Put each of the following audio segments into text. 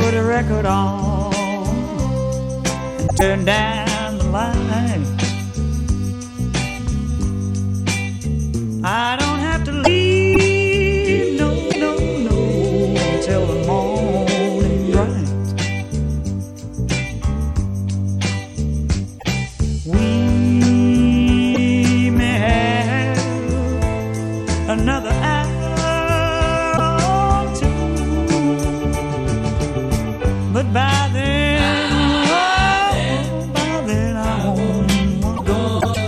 put a record on and turn down the lights. I don't have to leave, no, till the morning bright. We may have another hour or two, but by then, by then I won't go.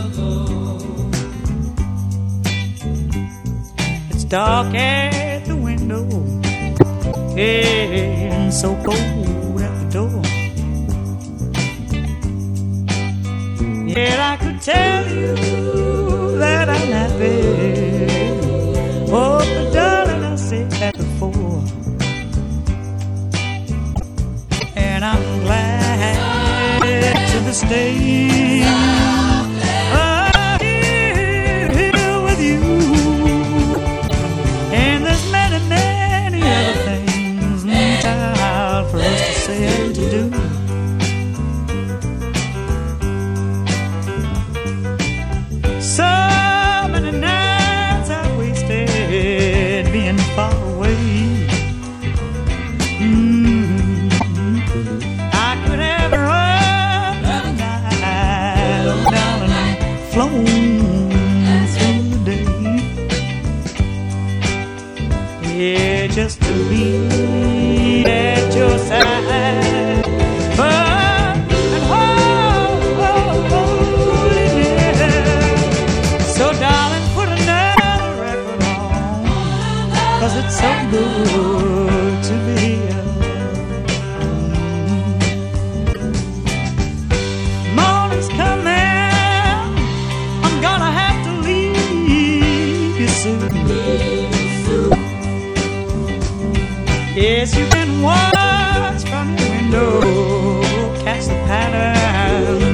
It's dark at the window and so cold at the door. Yet I could tell you that I'm happy. Oh, but darling, I said that before, and I'm glad to the state here with you. And there's many, many other things, child, for us to say and to do. So many nights I've wasted being far away. I could have run the night, oh darling, and flown through the day. Yeah, just to be at your side. But and hold it, yeah. So darling, put another record on, 'cause it's so good to be morning's coming, I'm gonna have to leave you soon. Yes, you can watch from your window, catch the pattern